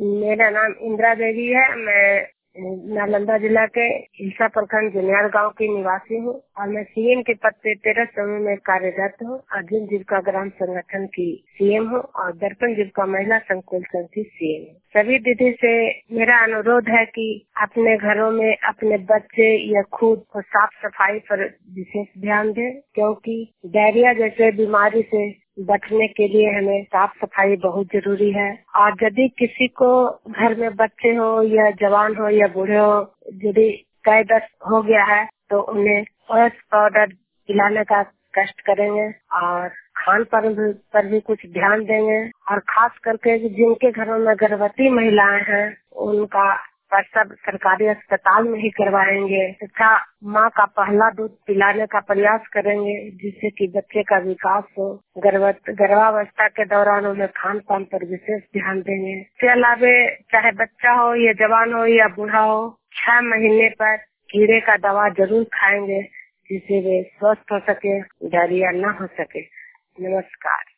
मेरा नाम इंदिरा देवी है। मैं नालंदा जिला के हिलसा प्रखंड जुनियार गांव की निवासी हूँ और मैं सीएम के पद पे 13 समूह में कार्यरत हूँ। अर्जुन जीविका ग्राम संगठन की सीएम हूँ और दर्पण जीविका महिला संकुल संघ की सीएम हूँ। सभी दीदी से मेरा अनुरोध है कि अपने घरों में अपने बच्चे या खुद को साफ सफाई पर विशेष ध्यान दें, क्योंकि डायरिया जैसे बीमारी से बचने के लिए हमें साफ सफाई बहुत जरूरी है। और यदि किसी को घर में बच्चे हो या जवान हो या बूढ़े हो, यदि कई दस्त हो गया है तो उन्हें ओएस पाउडर पिलाने का कष्ट करेंगे और खान पर भी कुछ ध्यान देंगे। और खास करके जिनके घरों में गर्भवती महिलाएं हैं उनका प्रसव सरकारी अस्पताल में ही करवाएंगे तथा माँ का पहला दूध पिलाने का प्रयास करेंगे, जिससे कि बच्चे का विकास हो। गर्भावस्था के दौरान उन्हें खान पान पर विशेष ध्यान देंगे। इसके अलावा चाहे बच्चा हो या जवान हो या बूढ़ा हो, 6 महीने पर कीड़े का दवा जरूर खाएंगे, जिससे वे स्वस्थ हो सके, डायरिया न हो सके। नमस्कार।